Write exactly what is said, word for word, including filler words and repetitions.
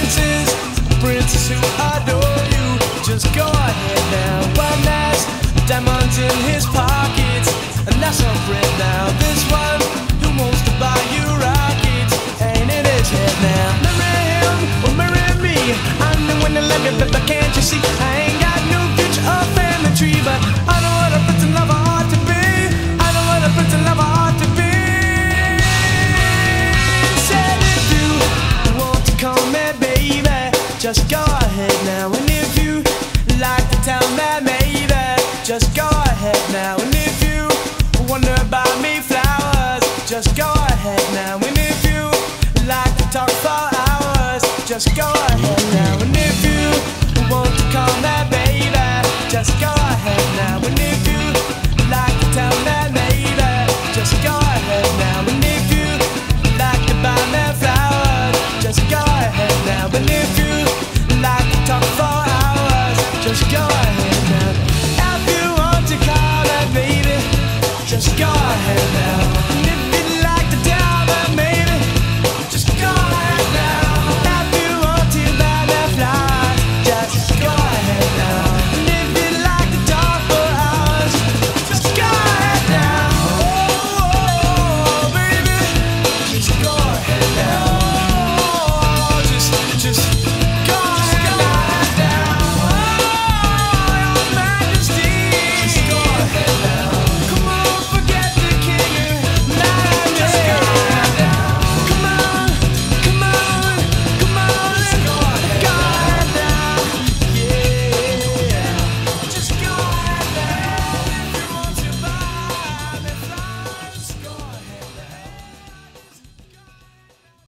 princess, a princess who adore you. Just go ahead now. One has diamonds in his pockets, and that's our friend now. This one who wants to buy you rockets ain't in his head now. Marry him or marry me, I'm the one that love you, but can't you see? I ain't got no future or family tree, but I know what a prince and lover ought to be. I know what a prince and lover ought to be. Said if you want to call me baby, just go ahead now. And if you like to tell me maybe, just go ahead now. And if you wonder about me flowers, just go ahead now. And if you like to talk for hours, just go ahead now. And if you want to call